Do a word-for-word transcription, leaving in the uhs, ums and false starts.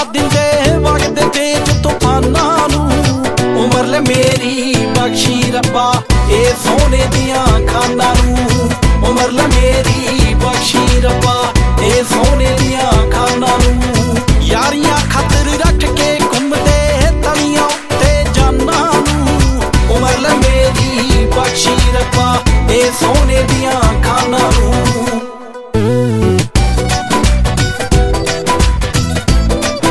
ਦਿੰਦੇ ਵਗਦੇ ਤੇਜ ਤੂਫਾਨਾਂ ਨੂੰ। ਉਮਰ ਲੈ ਮੇਰੀ ਬਖਸ਼ੀ ਰੱਬਾ ਇਹ ਸੋਨੇ ਦੀਆਂ ਖਾਨਾਂ ਨੂੰ। ਉਮਰ ਲੈ ਮੇਰੀ ਬਖਸ਼ੀ ਰੱਬਾ ਇਹ ਸੋਨੇ ਦੀਆਂ ਖਾਨਾਂ ਨੂੰ। ਯਾਰੀਆਂ ਖਾਤਰ ਰੱਖ ਕੇ ਘੁੰਮਦੇ ਤਲੀਆਂ ਉੱਤੇ ਜਾਨਾਂ ਨੂੰ। ਉਮਰ ਲੈ ਮੇਰੀ ਬਖਸ਼ੀ ਰੱਬਾ ਇਹ ਸੋਨੇ ਦੀਆਂ